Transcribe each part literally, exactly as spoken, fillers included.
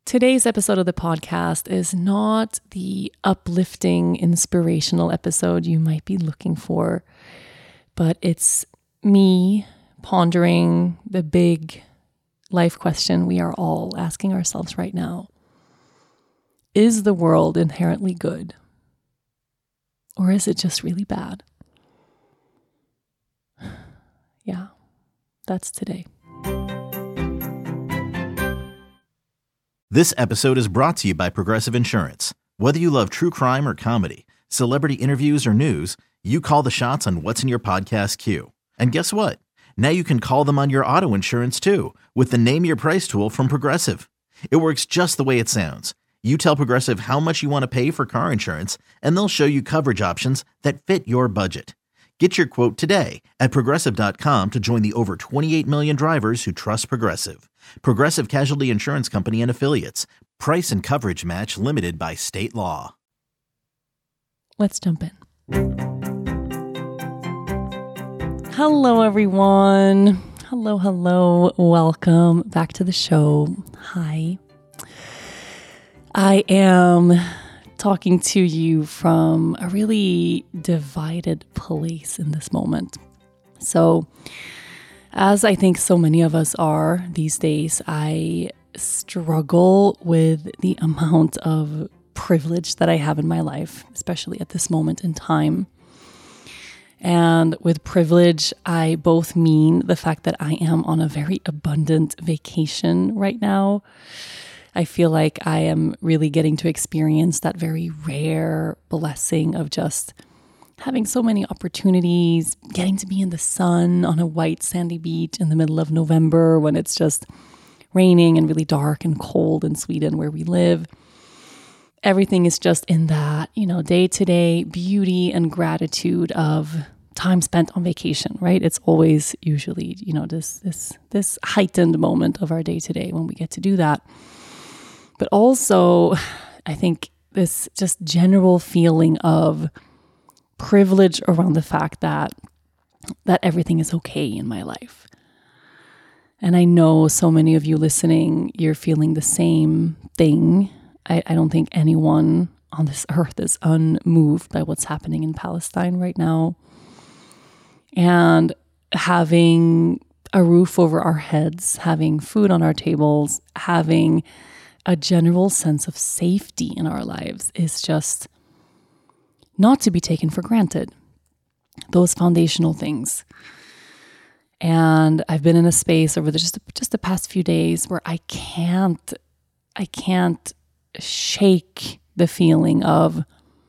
Today's episode of the podcast is not the uplifting, inspirational episode you might be looking for, but it's me pondering the big life question we are all asking ourselves right now. Is the world inherently good? Or is it just really bad? Yeah, that's today. This episode is brought to you by Progressive Insurance. Whether you love true crime or comedy, celebrity interviews or news, you call the shots on what's in your podcast queue. And guess what? Now you can call them on your auto insurance too with the Name Your Price tool from Progressive. It works just the way it sounds. You tell Progressive how much you want to pay for car insurance, and they'll show you coverage options that fit your budget. Get your quote today at progressive dot com to join the over twenty-eight million drivers who trust Progressive. Progressive Casualty Insurance Company and Affiliates. Price and coverage match limited by state law. Let's jump in. Hello, everyone. Hello, hello. Welcome back to the show. Hi. I am talking to you from a really divided place in this moment. So, as I think so many of us are these days, I struggle with the amount of privilege that I have in my life, especially at this moment in time. And with privilege, I both mean the fact that I am on a very abundant vacation right now. I feel like I am really getting to experience that very rare blessing of just having so many opportunities, getting to be in the sun on a white sandy beach in the middle of November when it's just raining and really dark and cold in Sweden where we live. Everything is just in that, you know, day-to-day beauty and gratitude of time spent on vacation, right? It's always usually, you know, this this this heightened moment of our day-to-day when we get to do that. But also, I think this just general feeling of privilege around the fact that that everything is okay in my life. And I know so many of you listening, you're feeling the same thing. I, I don't think anyone on this earth is unmoved by what's happening in Palestine right now. And having a roof over our heads, having food on our tables, having a general sense of safety in our lives is just not to be taken for granted. Those foundational things. And I've been in a space over the, just, just the past few days where I can't, I can't shake the feeling of,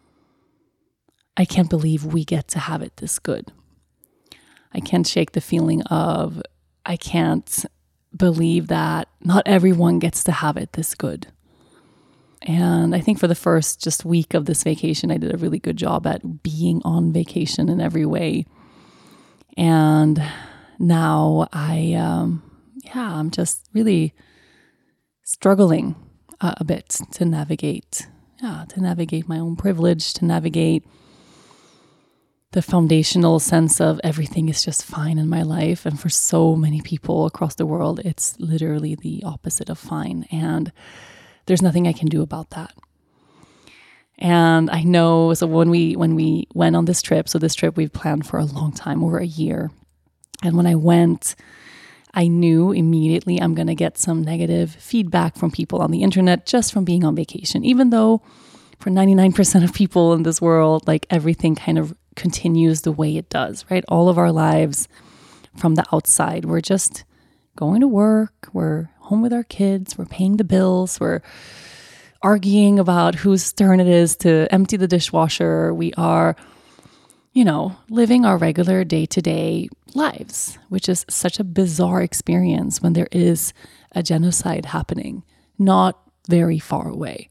I can't believe we get to have it this good. I can't shake the feeling of, I can't believe that not everyone gets to have it this good. And I think for the first just week of this vacation, I did a really good job at being on vacation in every way. And now I, um, yeah, I'm just really struggling uh, a bit to navigate, yeah, to navigate my own privilege, to navigate the foundational sense of everything is just fine in my life. And for so many people across the world, it's literally the opposite of fine. And there's nothing I can do about that. And I know, so when we when we went on this trip, so this trip we've planned for a long time, over a year. And when I went, I knew immediately I'm going to get some negative feedback from people on the internet just from being on vacation. Even though for ninety-nine percent of people in this world, like everything kind of continues the way it does, right? All of our lives from the outside, we're just going to work, we're home with our kids, we're paying the bills, we're arguing about whose turn it is to empty the dishwasher. We are, you know, living our regular day-to-day lives, which is such a bizarre experience when there is a genocide happening not very far away.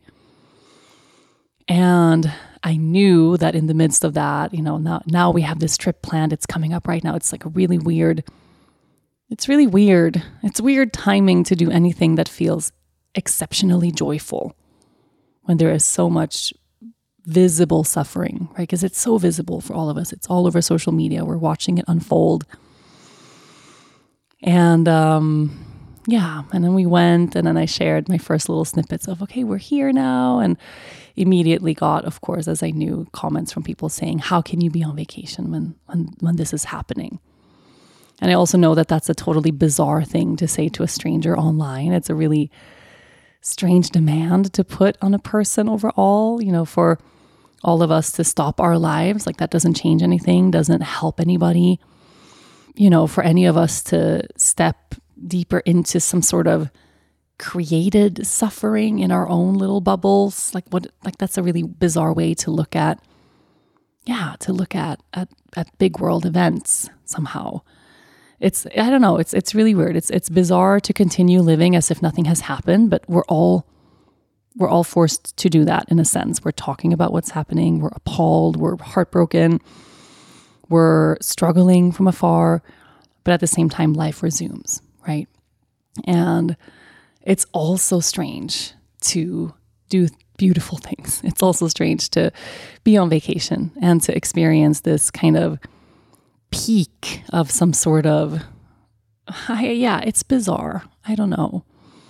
And I knew that in the midst of that, you know, now, now we have this trip planned. It's coming up right now. It's like a really weird, it's really weird. It's weird timing to do anything that feels exceptionally joyful when there is so much visible suffering, right? Because it's so visible for all of us. It's all over social media. We're watching it unfold. And um, yeah, and then we went, and then I shared my first little snippets of, okay, we're here now. And immediately got, of course, as I knew, comments from people saying, how can you be on vacation when, when, when this is happening? And I also know that that's a totally bizarre thing to say to a stranger online. It's a really strange demand to put on a person overall, you know, for all of us to stop our lives. Like that doesn't change anything, doesn't help anybody, you know, for any of us to step deeper into some sort of created suffering in our own little bubbles. Like what, like that's a really bizarre way to look at, yeah, to look at, at, at big world events somehow. It's, I don't know, it's, it's really weird. It's, it's bizarre to continue living as if nothing has happened, but we're all, we're all forced to do that in a sense. We're talking about what's happening. We're appalled. We're heartbroken. We're struggling from afar, but at the same time, life resumes, right? And it's also strange to do beautiful things. It's also strange to be on vacation and to experience this kind of peak of some sort of, I, yeah, it's bizarre. I don't know.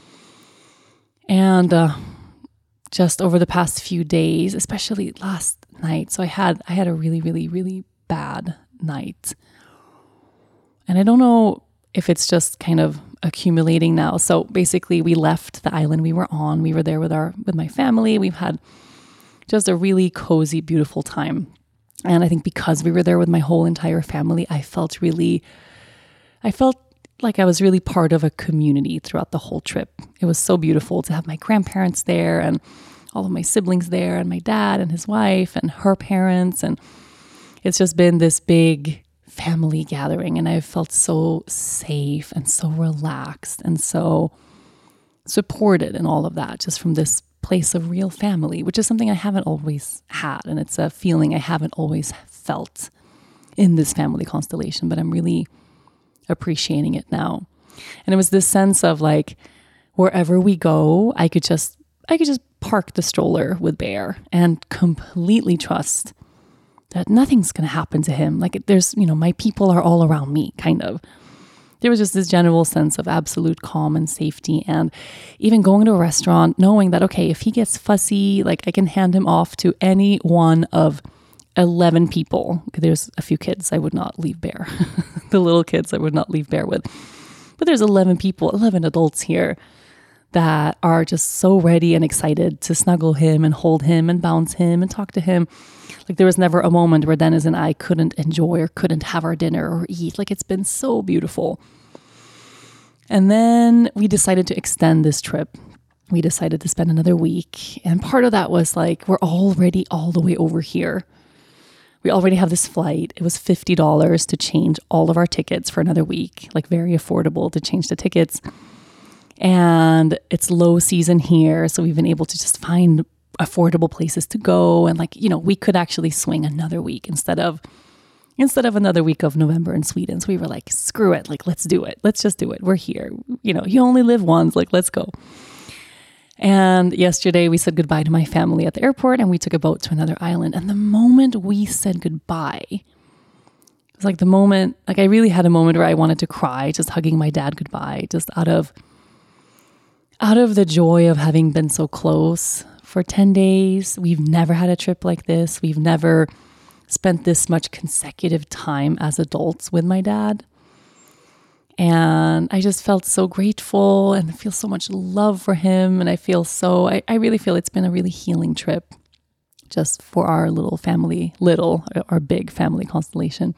And uh, just over the past few days, especially last night, so I had I had a really, really, really bad night. And I don't know if it's just kind of accumulating now. So basically we left the island we were on. We were there with our with my family. We've had just a really cozy, beautiful time. And I think because we were there with my whole entire family, I felt really, I felt like I was really part of a community throughout the whole trip. It was so beautiful to have my grandparents there and all of my siblings there and my dad and his wife and her parents. And it's just been this big family gathering, and I felt so safe and so relaxed and so supported in all of that, just from this place of real family, which is something I haven't always had. And it's a feeling I haven't always felt in this family constellation, but I'm really appreciating it now. And it was this sense of like, wherever we go, I could just, I could just park the stroller with Bear and completely trust that nothing's going to happen to him. Like there's, you know, my people are all around me, kind of. There was just this general sense of absolute calm and safety. And even going to a restaurant, knowing that, okay, if he gets fussy, like I can hand him off to any one of eleven people. There's a few kids I would not leave Bear. The little kids I would not leave Bear with. But there's eleven people, eleven adults here that are just so ready and excited to snuggle him and hold him and bounce him and talk to him. Like there was never a moment where Dennis and I couldn't enjoy or couldn't have our dinner or eat. Like it's been so beautiful. And then we decided to extend this trip. We decided to spend another week. And part of that was like, we're already all the way over here. We already have this flight. It was fifty dollars to change all of our tickets for another week. Like very affordable to change the tickets. And it's low season here. So we've been able to just find affordable places to go. And like, you know, we could actually swing another week instead of, instead of another week of November in Sweden. So we were like, screw it. Like, let's do it. Let's just do it. We're here. You know, you only live once. Like, let's go. And yesterday we said goodbye to my family at the airport and we took a boat to another island. And the moment we said goodbye, it was like the moment, like I really had a moment where I wanted to cry, just hugging my dad goodbye, just out of, out of the joy of having been so close for ten days. We've never had a trip like this. We've never spent this much consecutive time as adults with my dad. And I just felt so grateful and feel so much love for him. And I feel so, I, I really feel it's been a really healing trip just for our little family, little, our big family constellation.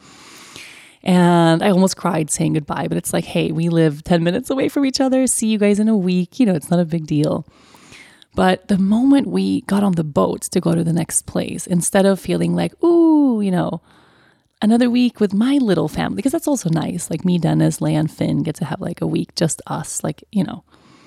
And I almost cried saying goodbye, but it's like, hey, we live ten minutes away from each other. See you guys in a week. You know, it's not a big deal. But the moment we got on the boat to go to the next place, instead of feeling like, ooh, you know, another week with my little family, because that's also nice. Like me, Dennis, Leia, and Finn get to have like a week, just us. Like, you know,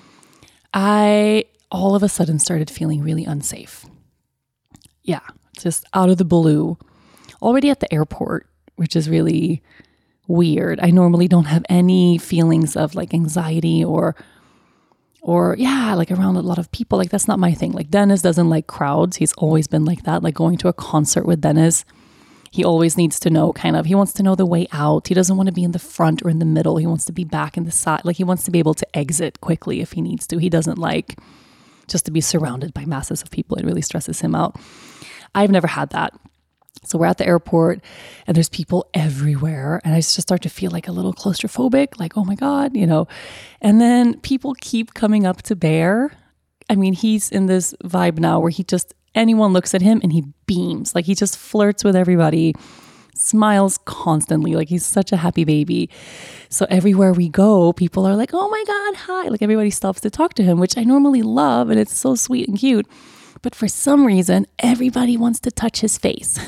I all of a sudden started feeling really unsafe. Yeah, just out of the blue. Already at the airport, which is really weird. I normally don't have any feelings of like anxiety or Or yeah, like around a lot of people. Like that's not my thing. Like Dennis doesn't like crowds. He's always been like that. Like going to a concert with Dennis He always needs to know kind of, he wants to know the way out. He doesn't want to be in the front or in the middle. He wants to be back in the side. Like he wants to be able to exit quickly if he needs to. He doesn't like just to be surrounded by masses of people. It really stresses him out. I've never had that. So we're at the airport and there's people everywhere. And I just start to feel like a little claustrophobic, like, oh my God, you know. And then people keep coming up to Bear. I mean, he's in this vibe now where he just, anyone looks at him and he beams. Like he just flirts with everybody, smiles constantly. Like he's such a happy baby. So everywhere we go, people are like, oh my God, hi. Like everybody stops to talk to him, which I normally love. And it's so sweet and cute. But for some reason, everybody wants to touch his face.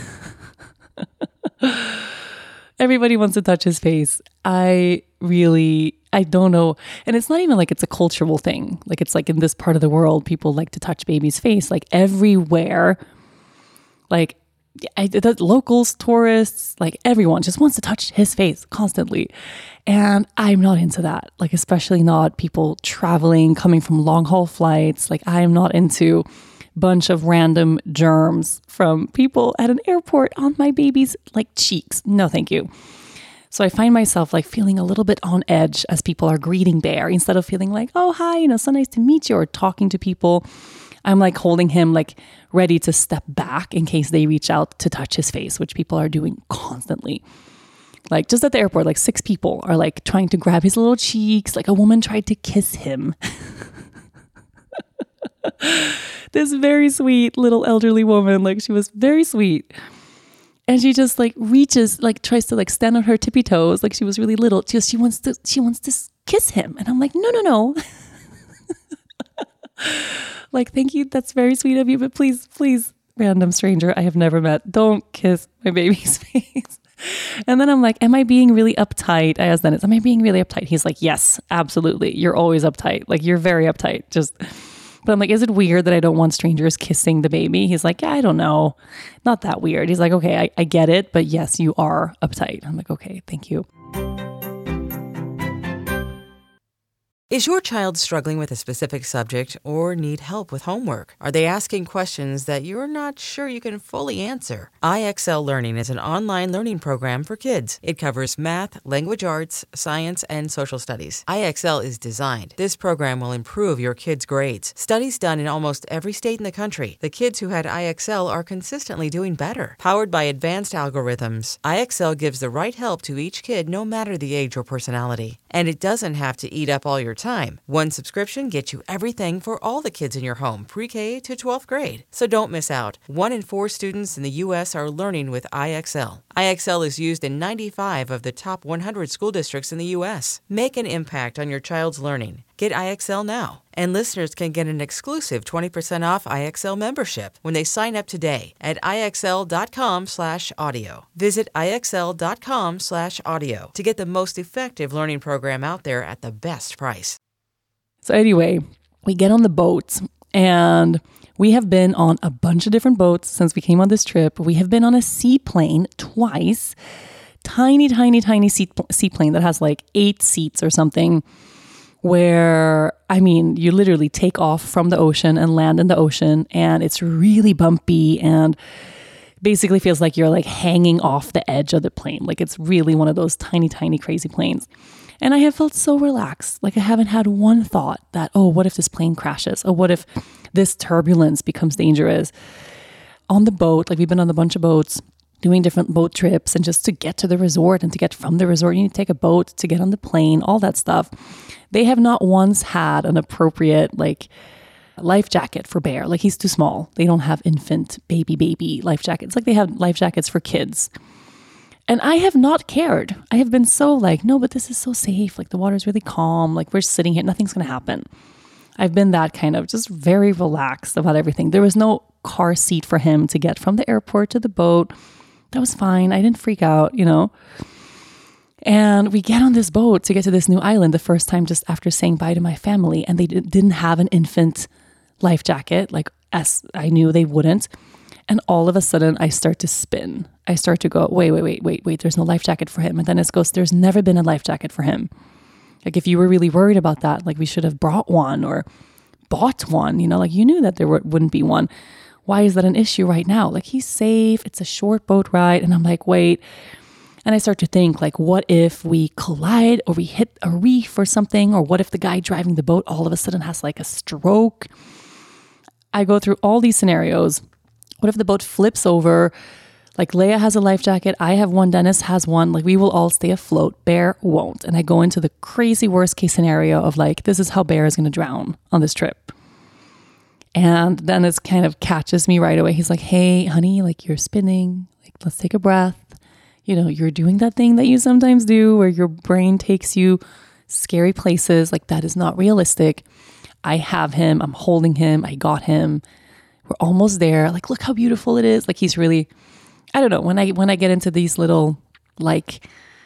Everybody wants to touch his face. I really, I don't know. And it's not even like it's a cultural thing. Like it's like in this part of the world, people like to touch baby's face. Like everywhere, like I, the locals, tourists, like everyone just wants to touch his face constantly. And I'm not into that. Like especially not people traveling, coming from long haul flights. Like I am not into bunch of random germs from people at an airport on my baby's like cheeks. No, thank you. So I find myself like feeling a little bit on edge as people are greeting Bear instead of feeling like, oh, hi, you know, so nice to meet you, or talking to people. I'm like holding him like ready to step back in case they reach out to touch his face, which people are doing constantly. Like just at the airport, like six people are like trying to grab his little cheeks. Like a woman tried to kiss him. This very sweet little elderly woman, like she was very sweet. And she just like reaches, like tries to like stand on her tippy toes. Like she was really little. Just she wants to, she wants to kiss him. And I'm like, no, no, no. Like, thank you. That's very sweet of you. But please, please, random stranger I have never met, don't kiss my baby's face. And then I'm like, am I being really uptight? I asked Dennis, am I being really uptight? He's like, yes, absolutely. You're always uptight. Like you're very uptight. Just... But I'm like, is it weird that I don't want strangers kissing the baby? He's like, yeah, I don't know. Not that weird. He's like, okay, I, I get it. But yes, you are uptight. I'm like, okay, thank you. Is your child struggling with a specific subject or need help with homework? Are they asking questions that you're not sure you can fully answer? I X L Learning is an online learning program for kids. It covers math, language arts, science, and social studies. I X L is designed. This program will improve your kids' grades. Studies done in almost every state in the country. The kids who had I X L are consistently doing better. Powered by advanced algorithms, I X L gives the right help to each kid no matter the age or personality. And it doesn't have to eat up all your time. One subscription gets you everything for all the kids in your home, pre-K to twelfth grade. So don't miss out. One in four students in the U S are learning with I X L. I X L is used in ninety-five of the top one hundred school districts in the U S. Make an impact on your child's learning. Get I X L now. And listeners can get an exclusive twenty percent off I X L membership when they sign up today at IXL.com slash audio. Visit IXL.com slash audio to get the most effective learning program out there at the best price. So anyway, we get on the boat and we have been on a bunch of different boats since we came on this trip. We have been on a seaplane twice. Tiny, tiny, tiny seaplane that has like eight seats or something, where, I mean, you literally take off from the ocean and land in the ocean, and it's really bumpy and basically feels like you're like hanging off the edge of the plane. Like it's really one of those tiny, tiny, crazy planes. And I have felt so relaxed. Like I haven't had one thought that, oh, what if this plane crashes? Oh, what if this turbulence becomes dangerous? On the boat, like we've been on a bunch of boats, doing different boat trips, and just to get to the resort and to get from the resort, you need to take a boat to get on the plane, all that stuff. They have not once had an appropriate like life jacket for Bear. Like he's too small. They don't have infant baby, baby life jackets. Like they have life jackets for kids. And I have not cared. I have been so like, no, but this is so safe. Like the water's really calm. Like we're sitting here. Nothing's going to happen. I've been that kind of just very relaxed about everything. There was no car seat for him to get from the airport to the boat. That was fine. I didn't freak out, you know. And we get on this boat to get to this new island the first time just after saying bye to my family. And they d- didn't have an infant life jacket, like as I knew they wouldn't. And all of a sudden I start to spin. I start to go, wait, wait, wait, wait, wait, there's no life jacket for him. And then it goes, there's never been a life jacket for him. Like if you were really worried about that, like we should have brought one or bought one, you know, like you knew that there were, wouldn't be one. why is that an issue right now? Like, he's safe. It's a short boat ride. And I'm like, wait. And I start to think, like, what if we collide or we hit a reef or something? Or what if the guy driving the boat all of a sudden has like a stroke? I go through all these scenarios. What if the boat flips over? Like, Leia has a life jacket. I have one. Dennis has one. Like, we will all stay afloat. Bear won't. And I go into the crazy worst case scenario of like, this is how Bear is going to drown on this trip. And Dennis kind of catches me right away. He's like, hey, honey, like, you're spinning. Like, let's take a breath. You know, you're doing that thing that you sometimes do where your brain takes you scary places. Like, that is not realistic. I have him. I'm holding him. I got him. We're almost there. Like, look how beautiful it is. Like, he's really, I don't know. When I, when I get into these little, like,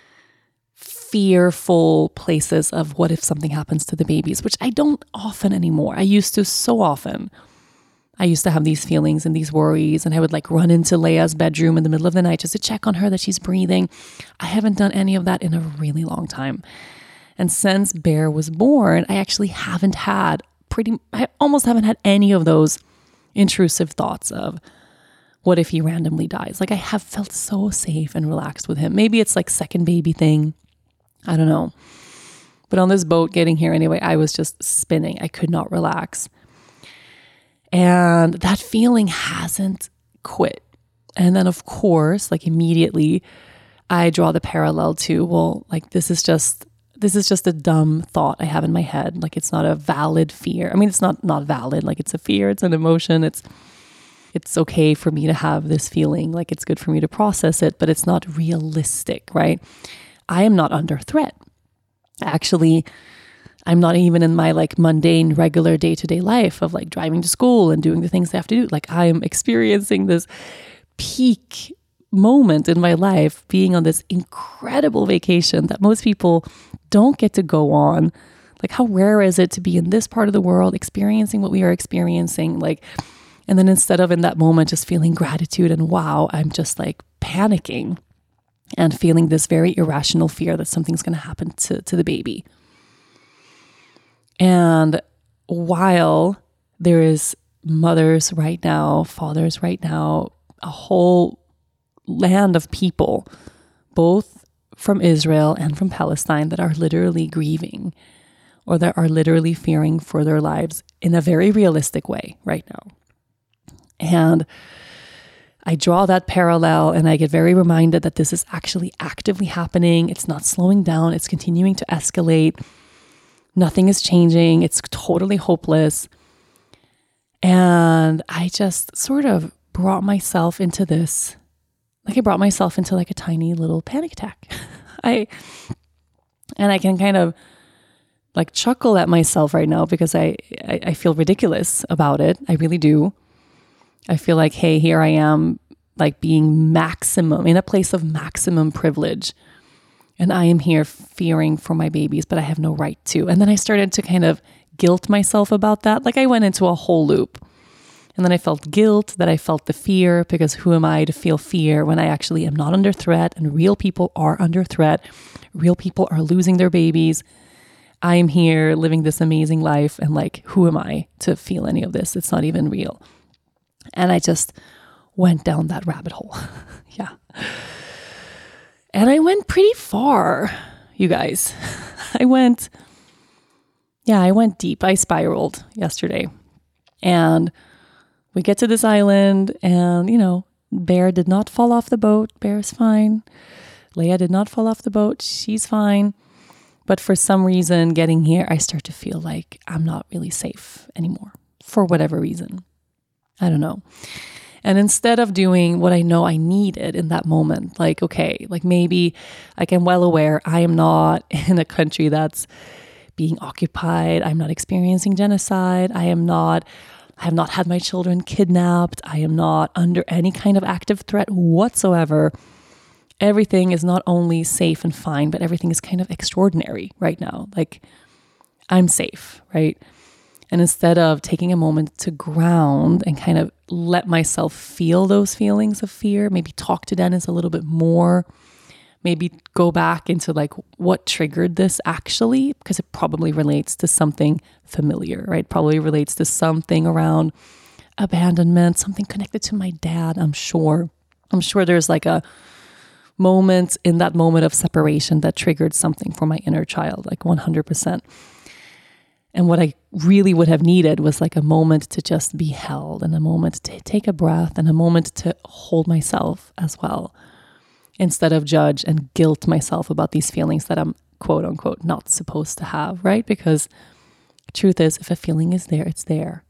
fearful places of what if something happens to the babies, which I don't often anymore. I used to so often. I used to have these feelings and these worries, and I would like run into Leia's bedroom in the middle of the night just to check on her that she's breathing. I haven't done any of that in a really long time. And since Bear was born, I actually haven't had pretty, I almost haven't had any of those intrusive thoughts of what if he randomly dies. Like, I have felt so safe and relaxed with him. Maybe it's like second baby thing. I don't know. But on this boat getting here anyway, I was just spinning. I could not relax. And that feeling hasn't quit. And then, of course, like, immediately I draw the parallel to, well, like, this is just, this is just a dumb thought I have in my head. Like, it's not a valid fear. I mean, it's not, not valid. Like, it's a fear. It's an emotion. It's, it's okay for me to have this feeling. Like, it's good for me to process it, but it's not realistic, right? I am not under threat. Actually, I'm not even in my like mundane, regular day-to-day life of like driving to school and doing the things I have to do. Like, I am experiencing this peak moment in my life, being on this incredible vacation that most people don't get to go on. Like, how rare is it to be in this part of the world, experiencing what we are experiencing? Like, and then instead of in that moment, just feeling gratitude and wow, I'm just like panicking and feeling this very irrational fear that something's going to happen to, to the baby. And while there is mothers right now, fathers right now, a whole land of people, both from Israel and from Palestine, that are literally grieving or that are literally fearing for their lives in a very realistic way right now. And I draw that parallel and I get very reminded that this is actually actively happening. It's not slowing down. It's continuing to escalate. Nothing is changing. It's totally hopeless. And I just sort of brought myself into this, like I brought myself into like a tiny little panic attack. I, and I can kind of like chuckle at myself right now because I, I, I feel ridiculous about it. I really do. I feel like, hey, here I am, like being maximum, in a place of maximum privilege. And I am here fearing for my babies, but I have no right to. And then I started to kind of guilt myself about that. Like, I went into a whole loop. And then I felt guilt that I felt the fear, because who am I to feel fear when I actually am not under threat and real people are under threat. Real people are losing their babies. I am here living this amazing life. And like, who am I to feel any of this? It's not even real. And I just went down that rabbit hole. Yeah. And I went pretty far, you guys. I went, yeah, I went deep. I spiraled yesterday. And we get to this island and, you know, Bear did not fall off the boat. Bear is fine. Leia did not fall off the boat. She's fine. But for some reason, getting here, I start to feel like I'm not really safe anymore for whatever reason. I don't know. And instead of doing what I know I needed in that moment, like, okay, like maybe like I'm well aware I am not in a country that's being occupied. I'm not experiencing genocide. I am not, I have not had my children kidnapped. I am not under any kind of active threat whatsoever. Everything is not only safe and fine, but everything is kind of extraordinary right now. Like, I'm safe, right? And instead of taking a moment to ground and kind of let myself feel those feelings of fear, maybe talk to Dennis a little bit more, maybe go back into like what triggered this actually, because it probably relates to something familiar, right? Probably relates to something around abandonment, something connected to my dad, I'm sure. I'm sure there's like a moment in that moment of separation that triggered something for my inner child, like one hundred percent. And what I really would have needed was like a moment to just be held, and a moment to take a breath, and a moment to hold myself as well, instead of judge and guilt myself about these feelings that I'm quote unquote not supposed to have, right? Because the truth is, if a feeling is there, it's there.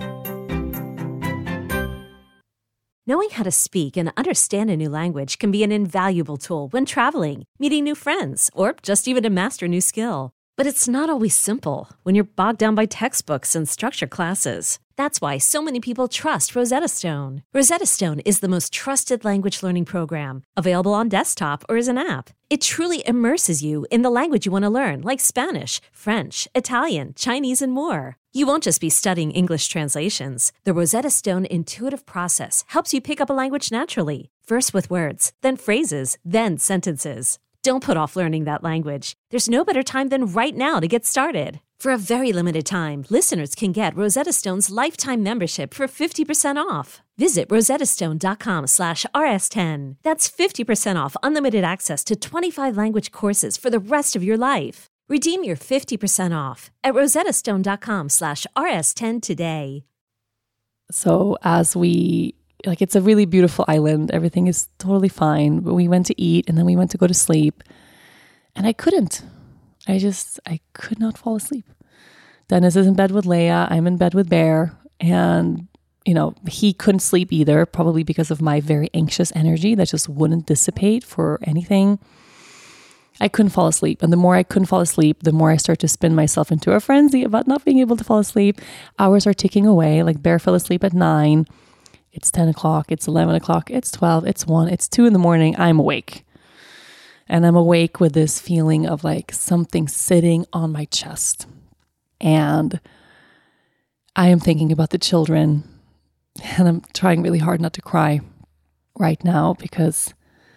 Knowing how to speak and understand a new language can be an invaluable tool when traveling, meeting new friends, or just even to master a new skill. But it's not always simple when you're bogged down by textbooks and structured classes. That's why so many people trust Rosetta Stone. Rosetta Stone is the most trusted language learning program, available on desktop or as an app. It truly immerses you in the language you want to learn, like Spanish, French, Italian, Chinese, and more. You won't just be studying English translations. The Rosetta Stone intuitive process helps you pick up a language naturally, first with words, then phrases, then sentences. Don't put off learning that language. There's no better time than right now to get started. For a very limited time, listeners can get Rosetta Stone's lifetime membership for fifty percent off. Visit rosettastone.com slash rs10. That's fifty percent off unlimited access to twenty-five language courses for the rest of your life. Redeem your fifty percent off at rosettastone.com slash rs10 today. So as we... Like, it's a really beautiful island. Everything is totally fine. But we went to eat and then we went to go to sleep. And I couldn't. I just, I could not fall asleep. Dennis is in bed with Leia. I'm in bed with Bear. And, you know, he couldn't sleep either, probably because of my very anxious energy that just wouldn't dissipate for anything. I couldn't fall asleep. And the more I couldn't fall asleep, the more I start to spin myself into a frenzy about not being able to fall asleep. Hours are ticking away. Like, Bear fell asleep at nine. It's ten o'clock, it's eleven o'clock, it's twelve, it's one, it's two in the morning. I'm awake. And I'm awake with this feeling of like something sitting on my chest. And I am thinking about the children. And I'm trying really hard not to cry right now because,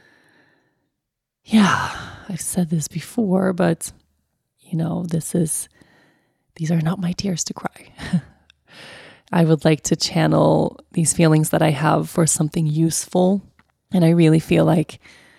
yeah, I've said this before, but, you know, this is, these are not my tears to cry. I would like to channel these feelings that I have for something useful. And I really feel like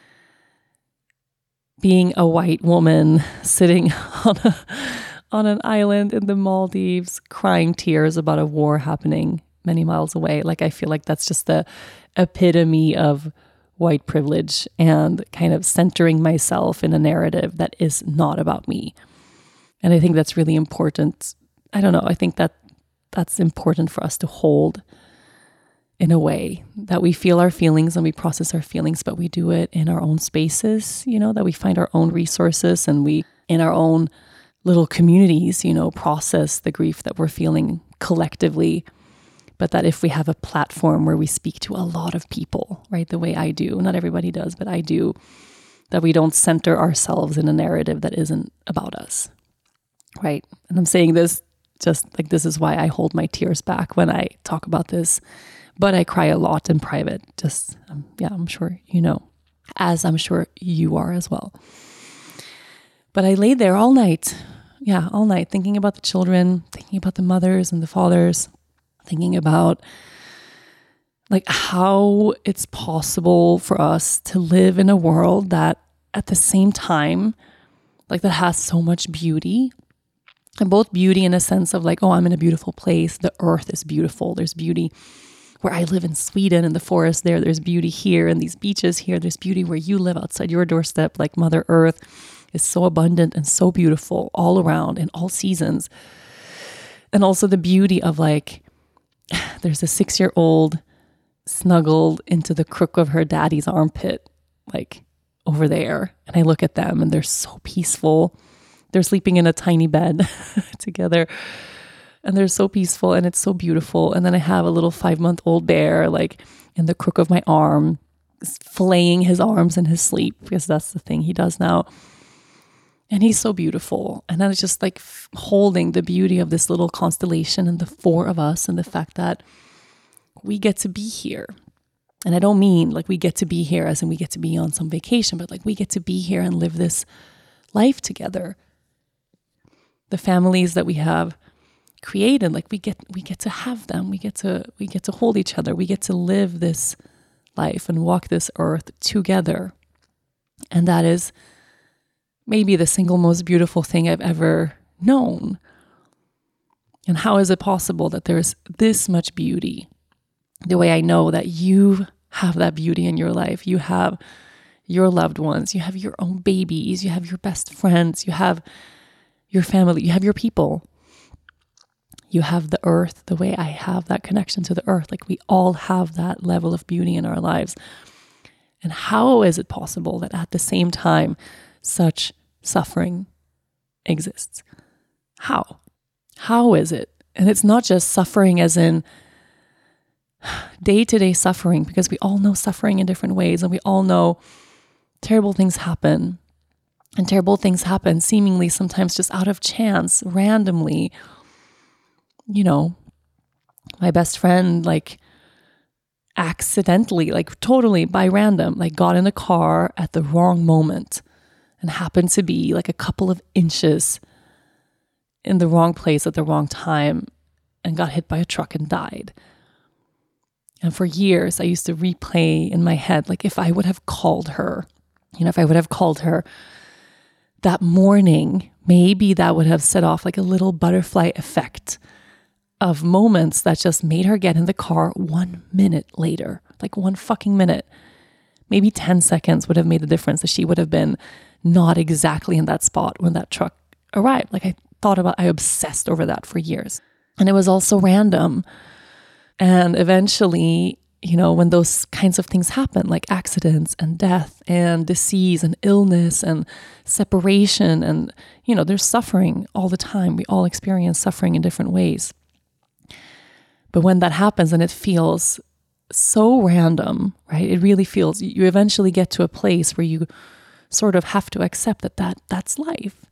being a white woman sitting on a, on an island in the Maldives, crying tears about a war happening many miles away. Like, I feel like that's just the epitome of white privilege and kind of centering myself in a narrative that is not about me. And I think that's really important. I don't know. I think that that's important for us to hold in a way that we feel our feelings and we process our feelings, but we do it in our own spaces, you know, that we find our own resources and we, in our own little communities, you know, process the grief that we're feeling collectively. But that if we have a platform where we speak to a lot of people, right, the way I do, not everybody does, but I do, that we don't center ourselves in a narrative that isn't about us, right? And I'm saying this just like, this is why I hold my tears back when I talk about this, but I cry a lot in private. Just, um, yeah, I'm sure you know, as I'm sure you are as well. But I laid there all night, yeah, all night, thinking about the children, thinking about the mothers and the fathers, thinking about like how it's possible for us to live in a world that at the same time, like that has so much beauty. And both beauty in a sense of like, oh, I'm in a beautiful place. The earth is beautiful. There's beauty where I live in Sweden in the forest there. There's beauty here and these beaches here. There's beauty where you live outside your doorstep. Like Mother Earth is so abundant and so beautiful all around in all seasons. And also the beauty of like, there's a six-year-old snuggled into the crook of her daddy's armpit, like over there. And I look at them and they're so peaceful. They're sleeping in a tiny bed together and they're so peaceful and it's so beautiful. And then I have a little five-month-old bear like in the crook of my arm, flaying his arms in his sleep because that's the thing he does now. And he's so beautiful. And I was just like f- holding the beauty of this little constellation and the four of us and the fact that we get to be here. And I don't mean like we get to be here as in we get to be on some vacation, but like we get to be here and live this life together. The families that we have created, like we get we get to have them. We get to we get to hold each other. We get to live this life and walk this earth together. And that is maybe the single most beautiful thing I've ever known. And how is it possible that there's this much beauty? The way I know that you have that beauty in your life. You have your loved ones. You have your own babies. You have your best friends. You have your family. You have your people. You have the earth the way I have that connection to the earth. Like we all have that level of beauty in our lives. And how is it possible that at the same time, such suffering exists? How? How is it? And it's not just suffering as in day-to-day suffering, because we all know suffering in different ways, and we all know terrible things happen. And terrible things happen seemingly sometimes just out of chance, randomly. You know, my best friend, like accidentally, like totally by random, like got in a car at the wrong moment and happened to be like a couple of inches in the wrong place at the wrong time and got hit by a truck and died. And for years, I used to replay in my head, like if I would have called her, you know, if I would have called her that morning, maybe that would have set off like a little butterfly effect of moments that just made her get in the car one minute later, like one fucking minute. Maybe ten seconds would have made the difference that she would have been not exactly in that spot when that truck arrived. Like I thought about, I obsessed over that for years. And it was all so random. And eventually, you know, when those kinds of things happen, like accidents and death and disease and illness and separation and, you know, there's suffering all the time. We all experience suffering in different ways. But when that happens and it feels so random, right? It really feels, you eventually get to a place where you sort of have to accept that, that that's life.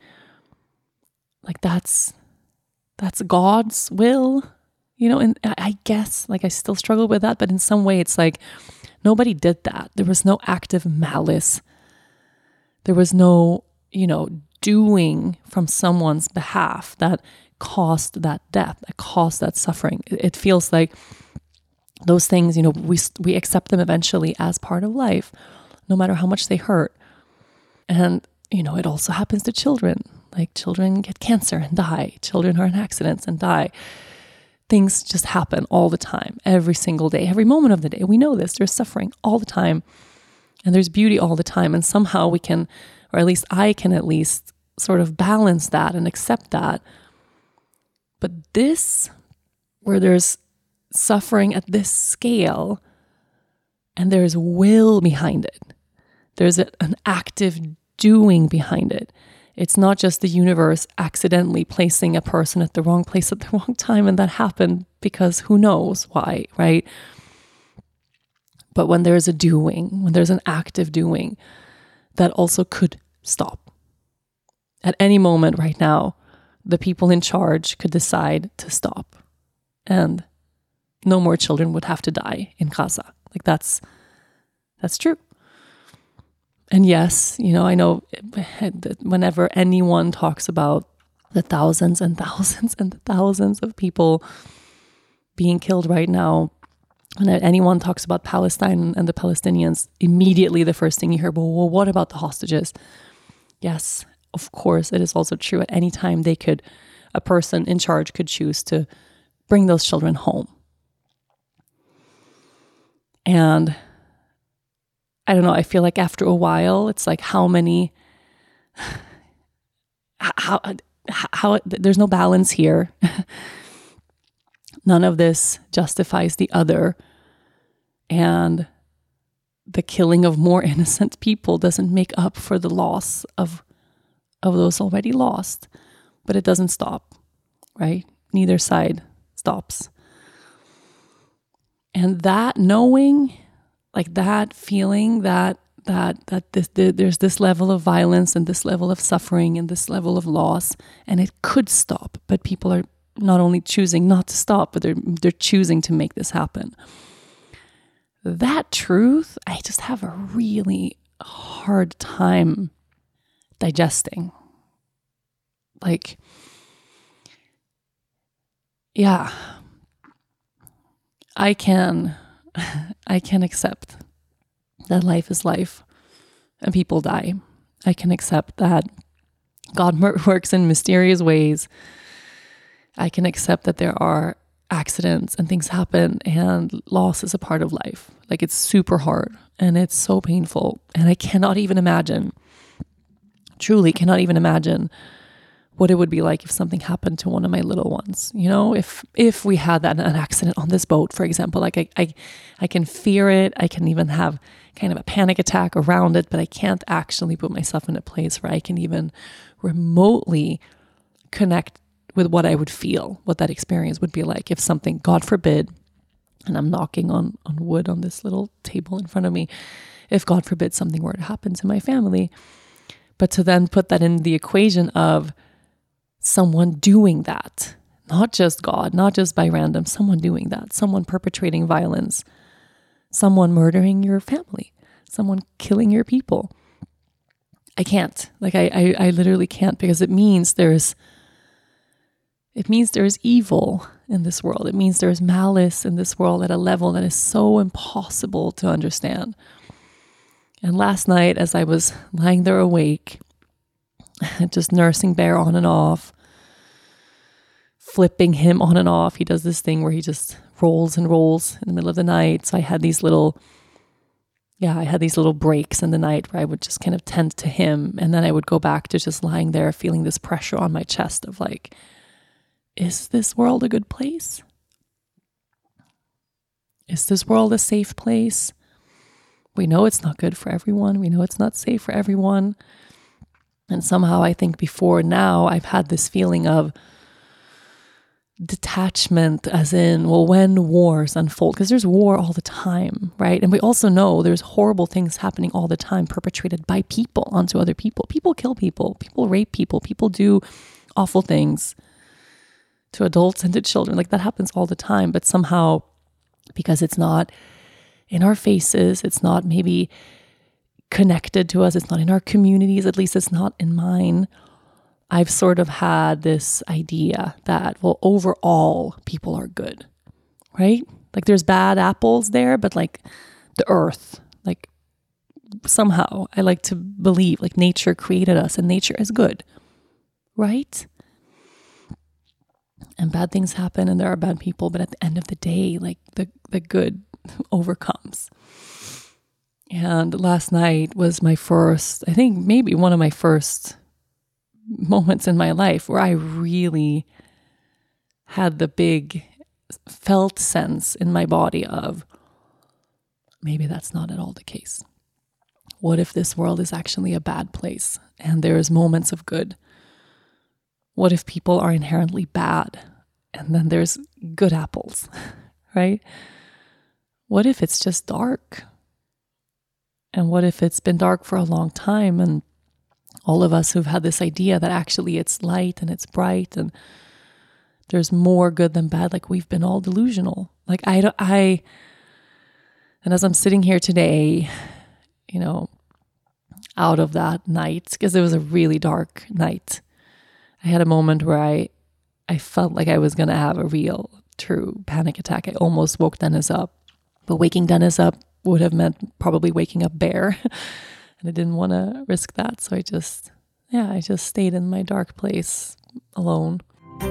Like that's, that's God's will. You know, and I guess, like, I still struggle with that, but in some way it's like nobody did that. There was no active malice. There was no, you know, doing from someone's behalf that caused that death, that caused that suffering. It feels like those things, you know, we we accept them eventually as part of life, no matter how much they hurt. And, you know, it also happens to children. Like children get cancer and die. Children are in accidents and die. Things just happen all the time, every single day, every moment of the day. We know this. There's suffering all the time and there's beauty all the time. And somehow we can, or at least I can at least sort of balance that and accept that. But this, where there's suffering at this scale and there's will behind it, there's a, an active doing behind it. It's not just the universe accidentally placing a person at the wrong place at the wrong time, and that happened because who knows why, right? But when there's a doing, when there's an active doing, that also could stop. At any moment right now, the people in charge could decide to stop, and no more children would have to die in Gaza. Like that's that's true. And yes, you know, I know whenever anyone talks about the thousands and thousands and thousands of people being killed right now, when anyone talks about Palestine and the Palestinians, immediately the first thing you hear, well, well, what about the hostages? Yes, of course, it is also true. At any time they could, a person in charge could choose to bring those children home. And I don't know, I feel like after a while, it's like how many, how, how, there's no balance here. None of this justifies the other. And the killing of more innocent people doesn't make up for the loss of, of those already lost. But it doesn't stop, right? Neither side stops. And that knowing, like that feeling that that that this, the, there's this level of violence and this level of suffering and this level of loss, and it could stop, but people are not only choosing not to stop, but they're they're choosing to make this happen. That truth, I just have a really hard time digesting. Like, yeah, I can, I can accept that life is life and people die. I can accept that God works in mysterious ways. I can accept that there are accidents and things happen and loss is a part of life. Like, it's super hard and it's so painful. And I cannot even imagine, truly cannot even imagine what it would be like if something happened to one of my little ones. You know, if if we had that an accident on this boat, for example, like I, I, I can fear it. I can even have kind of a panic attack around it, but I can't actually put myself in a place where I can even remotely connect with what I would feel, what that experience would be like if something, God forbid, and I'm knocking on, on wood on this little table in front of me, if God forbid something were to happen to my family. But to then put that in the equation of someone doing that, not just God, not just by random, someone doing that, someone perpetrating violence, someone murdering your family, someone killing your people. I can't, like I, I, I literally can't, because it means there's It means there is evil in this world. It means there is malice in this world at a level that is so impossible to understand. And last night, as I was lying there awake, just nursing Bear on and off, flipping him on and off, he does this thing where he just rolls and rolls in the middle of the night. So I had these little, yeah, I had these little breaks in the night where I would just kind of tend to him. And then I would go back to just lying there feeling this pressure on my chest of like, is this world a good place? Is this world a safe place? We know it's not good for everyone. We know it's not safe for everyone. And somehow I think before now I've had this feeling of detachment, as in, well, when wars unfold, because there's war all the time, right? And we also know there's horrible things happening all the time perpetrated by people onto other people. People kill people. People rape people. People do awful things to adults and to children. Like, that happens all the time. But somehow, because it's not in our faces, it's not maybe connected to us, it's not in our communities, at least it's not in mine, I've sort of had this idea that, well, overall, people are good, right? Like, there's bad apples there, but like the earth, like somehow I like to believe like nature created us and nature is good, right? And bad things happen and there are bad people, but at the end of the day, like the, the good overcomes. And last night was my first, I think maybe one of my first moments in my life where I really had the big felt sense in my body of maybe that's not at all the case. What if this world is actually a bad place and there's moments of good? What if people are inherently bad and then there's good apples, right? What if it's just dark? And what if it's been dark for a long time and all of us who've had this idea that actually it's light and it's bright and there's more good than bad, like we've been all delusional. Like I, I, and as I'm sitting here today, you know, out of that night, because it was a really dark night, I had a moment where I, I felt like I was going to have a real, true panic attack. I almost woke Dennis up, but waking Dennis up would have meant probably waking up Bear. And I didn't want to risk that. So I just, yeah, I just stayed in my dark place alone.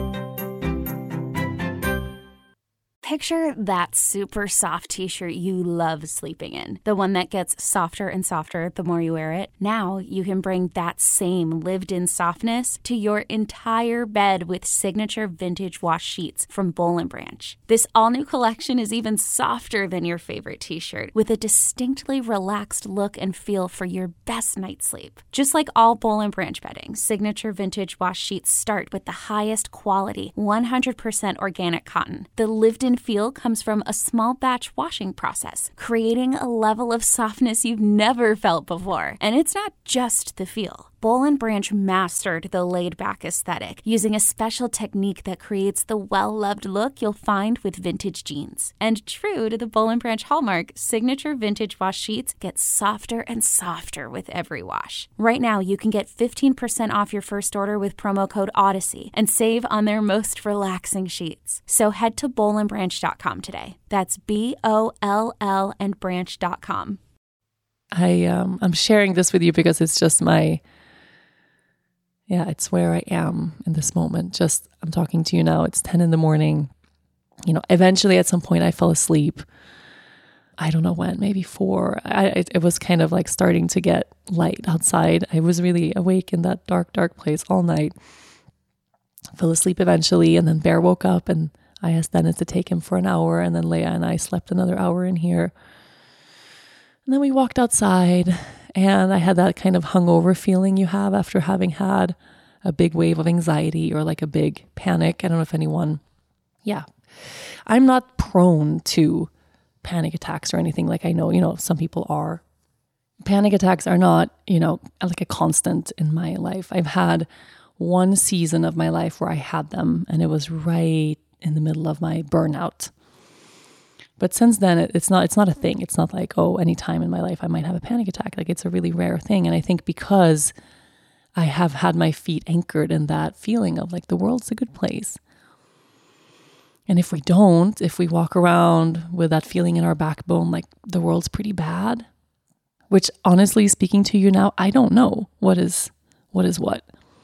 Picture that super soft t-shirt you love sleeping in, the one that gets softer and softer the more you wear it. Now you can bring that same lived-in softness to your entire bed with signature vintage wash sheets from Boll and Branch. This all-new collection is even softer than your favorite t-shirt, with a distinctly relaxed look and feel for your best night's sleep. Just like all Boll and Branch bedding, signature vintage wash sheets start with the highest quality, one hundred percent organic cotton. The lived-in feel comes from a small batch washing process, creating a level of softness you've never felt before. And it's not just the feel. Boll and Branch mastered the laid-back aesthetic using a special technique that creates the well-loved look you'll find with vintage jeans. And true to the Boll and Branch hallmark, signature vintage wash sheets get softer and softer with every wash. Right now, you can get fifteen percent off your first order with promo code Odyssey and save on their most relaxing sheets. So head to boll and branch dot com today. That's B O L L and branch dot com. I, um, I'm sharing this with you because it's just my... Yeah, it's where I am in this moment. Just, I'm talking to you now. It's ten in the morning. You know, eventually at some point I fell asleep. I don't know when, maybe four. I, it, it was kind of like starting to get light outside. I was really awake in that dark, dark place all night. Fell asleep eventually, and then Bear woke up and I asked Dennis to take him for an hour, and then Leia and I slept another hour in here. And then we walked outside. And I had that kind of hungover feeling you have after having had a big wave of anxiety or like a big panic. I don't know if anyone, yeah. I'm not prone to panic attacks or anything. Like I know, you know, some people are. Panic attacks are not, you know, like a constant in my life. I've had one season of my life where I had them, and it was right in the middle of my burnout. But since then, it, it's not it's not a thing. It's not like, oh, any time in my life I might have a panic attack. Like it's a really rare thing. And I think because I have had my feet anchored in that feeling of like the world's a good place. And if we don't, if we walk around with that feeling in our backbone, like the world's pretty bad, which honestly speaking to you now, I don't know what is what is what.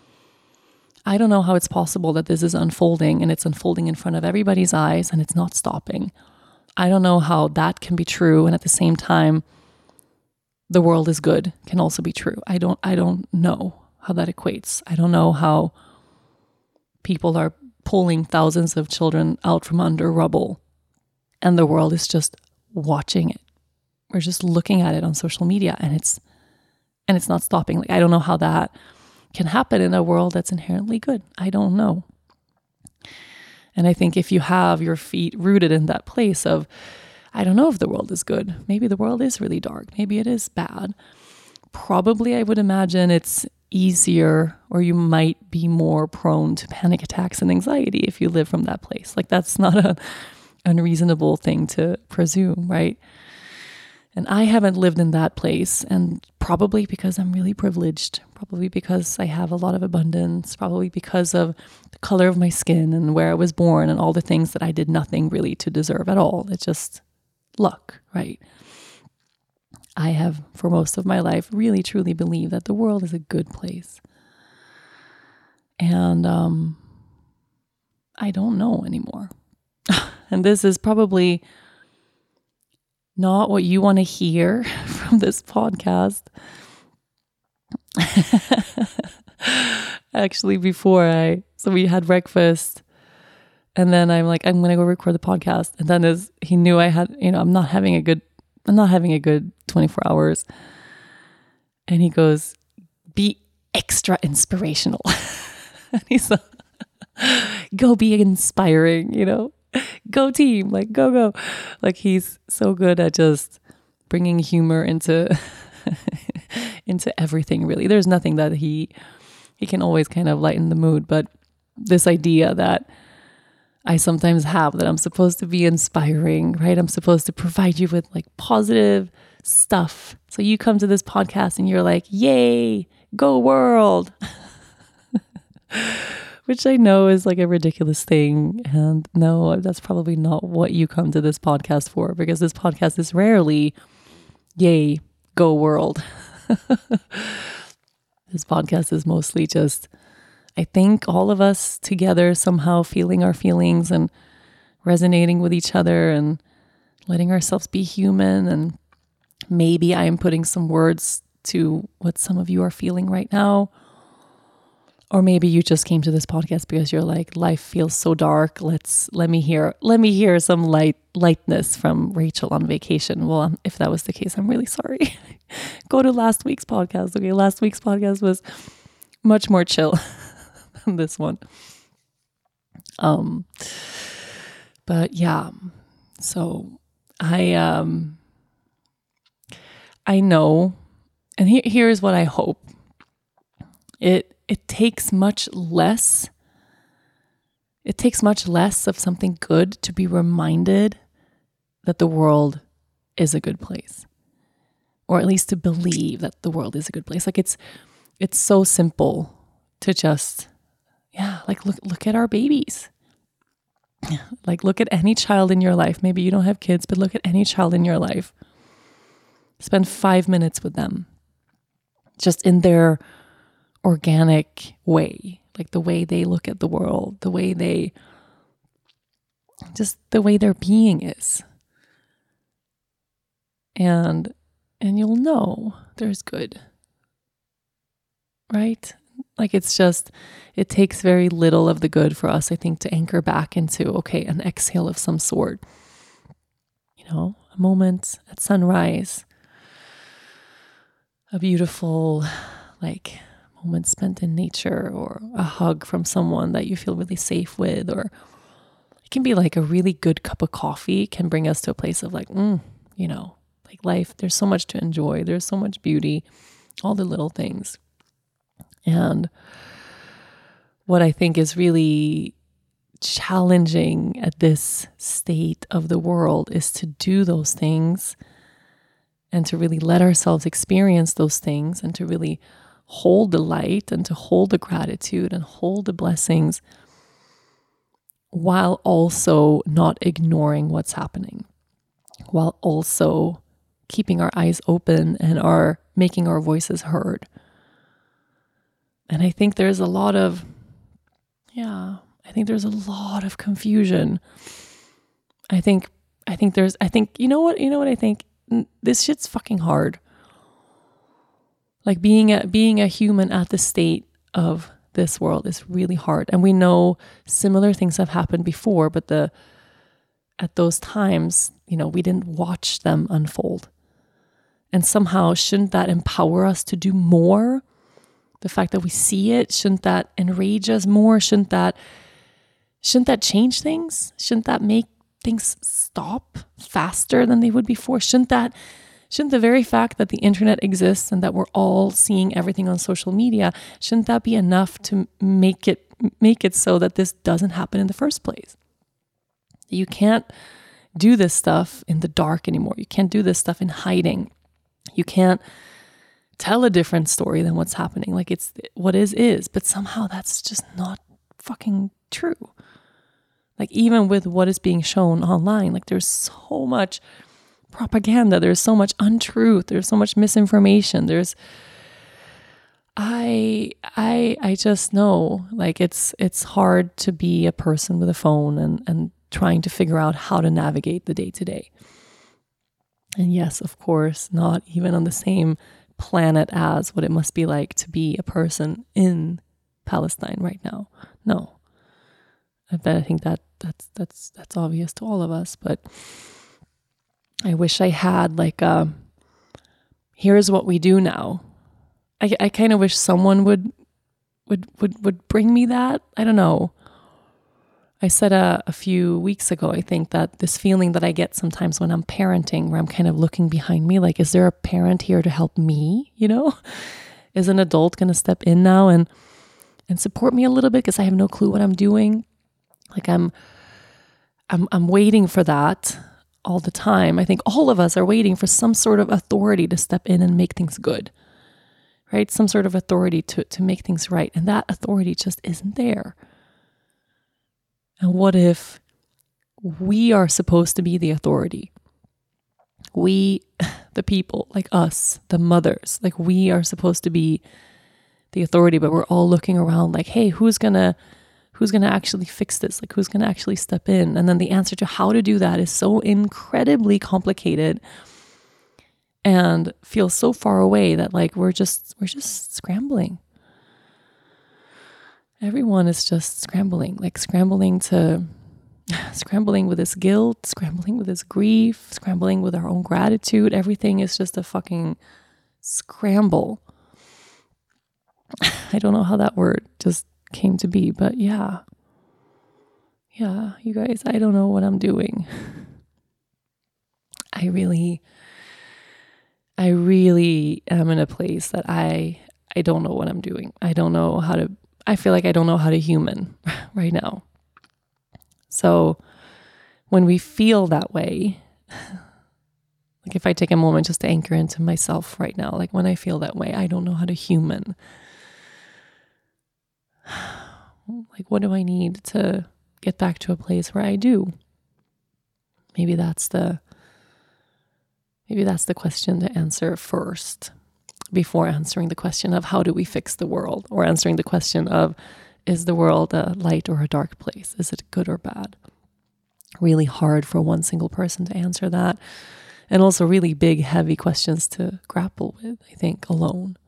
I don't know how it's possible that this is unfolding and it's unfolding in front of everybody's eyes and it's not stopping. I don't know how that can be true, and at the same time, the world is good can also be true. I don't I don't know how that equates. I don't know how people are pulling thousands of children out from under rubble, and the world is just watching it. We're just looking at it on social media, and it's and it's not stopping. Like I don't know how that can happen in a world that's inherently good. I don't know. And I think if you have your feet rooted in that place of, I don't know if the world is good. Maybe the world is really dark. Maybe it is bad. Probably I would imagine it's easier, or you might be more prone to panic attacks and anxiety if you live from that place. Like that's not an unreasonable thing to presume, right? And I haven't lived in that place, and probably because I'm really privileged, probably because I have a lot of abundance, probably because of the color of my skin and where I was born and all the things that I did nothing really to deserve at all. It's just luck, right? I have, for most of my life, really truly believed that the world is a good place. And um, I don't know anymore. And this is probably not what you want to hear from this podcast. Actually, before I, so we had breakfast, and then I'm like, I'm going to go record the podcast. And then as he knew I had, you know, I'm not having a good, I'm not having a good twenty-four hours. And he goes, be extra inspirational. And he's like, go be inspiring, you know, go team, like go, go. Like he's so good at just bringing humor into, into everything really. There's nothing that he, he can always kind of lighten the mood. But this idea that I sometimes have that I'm supposed to be inspiring, right? I'm supposed to provide you with like positive stuff. So you come to this podcast and you're like, yay, go world. Which I know is like a ridiculous thing. And no, that's probably not what you come to this podcast for, because this podcast is rarely, yay, go world. This podcast is mostly just, I think, all of us together somehow feeling our feelings and resonating with each other and letting ourselves be human. And maybe I am putting some words to what some of you are feeling right now. Or maybe you just came to this podcast because you're like, life feels so dark. Let's let me hear let me hear some light lightness from Rachel on vacation. Well, um, if that was the case, I'm really sorry. Go to last week's podcast. Okay, last week's podcast was much more chill than this one. Um, but yeah, so I um I know, and here here's what I hope. It it takes much less. It takes much less of something good to be reminded that the world is a good place, or at least to believe that the world is a good place. Like it's it's so simple to just, yeah, like look look at our babies. Like look at any child in your life. Maybe you don't have kids, but look at any child in your life. Spend five minutes with them, just in their organic way, like the way they look at the world, the way they, just the way their being is. And, and you'll know there's good, right? Like it's just, it takes very little of the good for us, I think, to anchor back into, okay, an exhale of some sort. You know, a moment at sunrise, a beautiful, like, moment spent in nature, or a hug from someone that you feel really safe with, or it can be like a really good cup of coffee can bring us to a place of like, mm, you know, like life, there's so much to enjoy. There's so much beauty, all the little things. And what I think is really challenging at this state of the world is to do those things and to really let ourselves experience those things and to really hold the light and to hold the gratitude and hold the blessings while also not ignoring what's happening, while also keeping our eyes open and our making our voices heard. And I think there's a lot of, yeah, I think there's a lot of confusion. I think, I think there's, I think, you know what, you know what I think? This shit's fucking hard. Like being a, being a human at the state of this world is really hard. And we know similar things have happened before, but the, at those times, you know, we didn't watch them unfold. And somehow, shouldn't that empower us to do more? The fact that we see it, shouldn't that enrage us more? Shouldn't that, shouldn't that change things? Shouldn't that make things stop faster than they would before? Shouldn't that, shouldn't the very fact that the internet exists and that we're all seeing everything on social media, shouldn't that be enough to make it, make it so that this doesn't happen in the first place? You can't do this stuff in the dark anymore. You can't do this stuff in hiding. You can't tell a different story than what's happening. Like it's what is, is, but somehow that's just not fucking true. Like even with what is being shown online, like there's so much propaganda, there's so much untruth, there's so much misinformation. There's, I, I, I just know like it's, it's hard to be a person with a phone and, and trying to figure out how to navigate the day to day. And yes, of course, not even on the same planet as what it must be like to be a person in Palestine right now. No, I bet I think that that's that's that's obvious to all of us. But I wish I had like a, here's what we do now. I I kind of wish someone would would would would bring me that. I don't know. I said a, a few weeks ago, I think, that this feeling that I get sometimes when I'm parenting, where I'm kind of looking behind me, like, is there a parent here to help me? You know, is an adult going to step in now and and support me a little bit because I have no clue what I'm doing? Like I'm, I'm, I'm waiting for that all the time. I think all of us are waiting for some sort of authority to step in and make things good, right? Some sort of authority to to make things right, and that authority just isn't there. And what if we are supposed to be the authority? We, the people, like us, the mothers, like we are supposed to be the authority, but we're all looking around like, hey, who's gonna, who's gonna actually fix this? Like, who's gonna actually step in? And then the answer to how to do that is so incredibly complicated and feels so far away that like we're just, we're just scrambling. Everyone is just scrambling, like scrambling to, scrambling with this guilt, scrambling with this grief, scrambling with our own gratitude. Everything is just a fucking scramble. I don't know how that word just came to be, but yeah. Yeah, you guys, I don't know what I'm doing. I really, I really am in a place that I, I don't know what I'm doing. I don't know how to, I feel like I don't know how to human right now. So when we feel that way, like if I take a moment just to anchor into myself right now, like when I feel that way, I don't know how to human. Like, what do I need to get back to a place where I do? Maybe that's the, maybe that's the question to answer first, before answering the question of how do we fix the world, or answering the question of, is the world a light or a dark place? Is it good or bad? Really hard for one single person to answer that. And also really big, heavy questions to grapple with, I think, alone.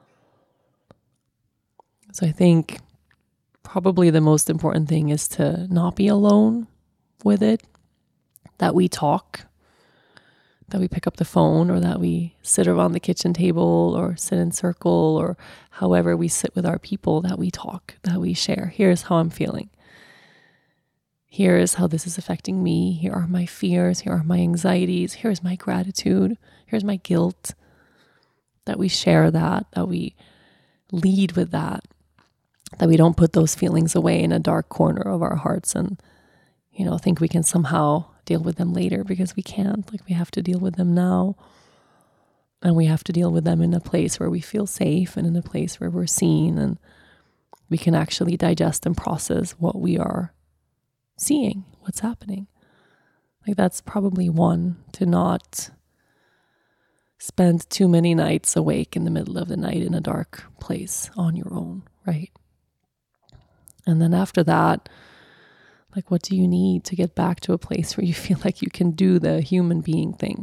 So I think probably the most important thing is to not be alone with it, that we talk, that we pick up the phone, or that we sit around the kitchen table or sit in circle, or however we sit with our people, that we talk, that we share. Here's how I'm feeling. Here is how this is affecting me. Here are my fears. Here are my anxieties. Here's my gratitude. Here's my guilt. That we share that, that we lead with that, that we don't put those feelings away in a dark corner of our hearts and, you know, think we can somehow deal with them later, because we can't. Like, we have to deal with them now. And we have to deal with them in a place where we feel safe, and in a place where we're seen, and we can actually digest and process what we are seeing, what's happening. Like, that's probably one, to not spend too many nights awake in the middle of the night in a dark place on your own, right? And then after that, like, what do you need to get back to a place where you feel like you can do the human being thing?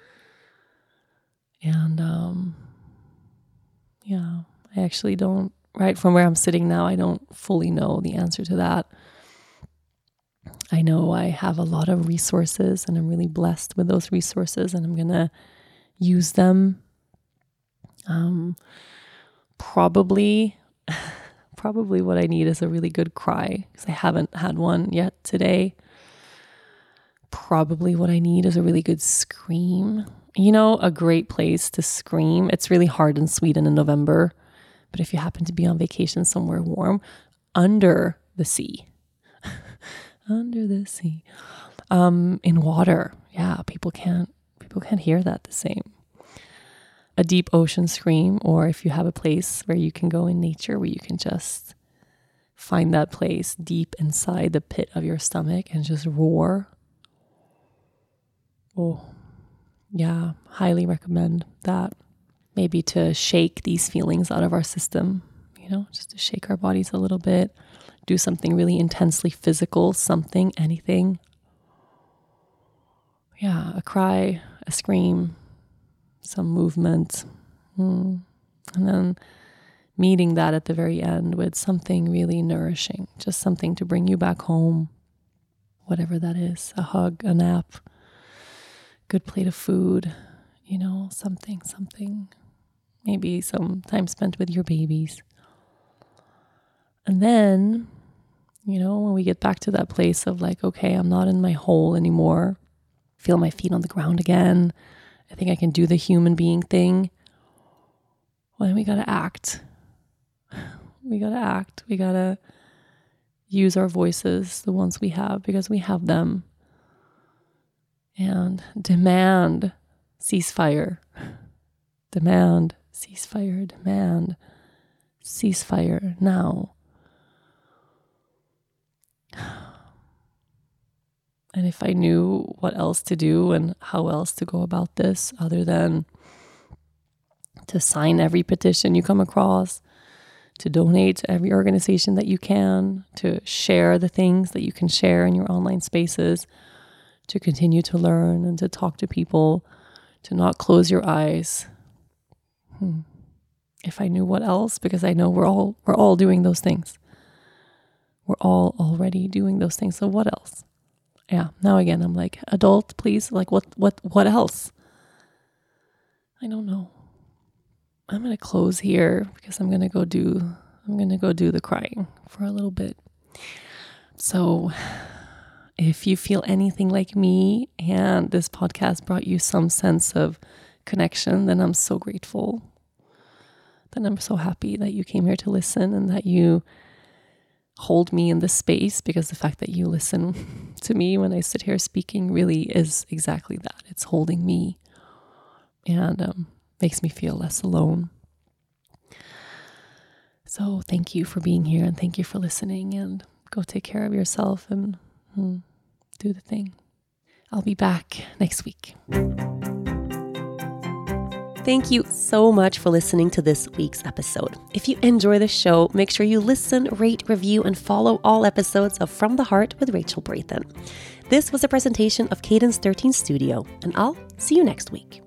And um, yeah, I actually don't, right from where I'm sitting now, I don't fully know the answer to that. I know I have a lot of resources, and I'm really blessed with those resources, and I'm going to use them. Um, probably, probably what I need is a really good cry, because I haven't had one yet today. Probably what I need is a really good scream. You know, a great place to scream. It's really hard in Sweden in November, but if you happen to be on vacation somewhere warm, under the sea. Under the sea, um, in water. Yeah, people can't, people can't hear that the same. A deep ocean scream, or if you have a place where you can go in nature, where you can just find that place deep inside the pit of your stomach and just roar. Oh, yeah, highly recommend that. Maybe to shake these feelings out of our system, you know, just to shake our bodies a little bit. Do something really intensely physical, something, anything. Yeah, a cry, a scream, some movement. Mm. And then meeting that at the very end with something really nourishing, just something to bring you back home, whatever that is, a hug, a nap, good plate of food, you know, something, something. Maybe some time spent with your babies. And then, you know, when we get back to that place of like, okay, I'm not in my hole anymore. Feel my feet on the ground again. I think I can do the human being thing. Well, then we got to act. We got to act. We got to use our voices, the ones we have, because we have them. And demand ceasefire. Demand ceasefire. Demand ceasefire now. And if I knew what else to do and how else to go about this, other than to sign every petition you come across, to donate to every organization that you can, to share the things that you can share in your online spaces, to continue to learn and to talk to people, to not close your eyes. Hmm. If I knew what else, because I know we're all we're all doing those things. We're all already doing those things. So what else? Yeah, now again, I'm like, adult, please. Like, what, what, what else? I don't know. I'm going to close here because I'm going to go do, I'm going to go do the crying for a little bit. So if you feel anything like me and this podcast brought you some sense of connection, then I'm so grateful And I'm so happy that you came here to listen and that you hold me in this space, because the fact that you listen to me when I sit here speaking really is exactly that. It's holding me and um, makes me feel less alone. So thank you for being here, and thank you for listening, and go take care of yourself and mm, do the thing. I'll be back next week. Thank you so much for listening to this week's episode. If you enjoy the show, make sure you listen, rate, review, and follow all episodes of From the Heart with Rachel Brathen. This was a presentation of Cadence thirteen Studio, and I'll see you next week.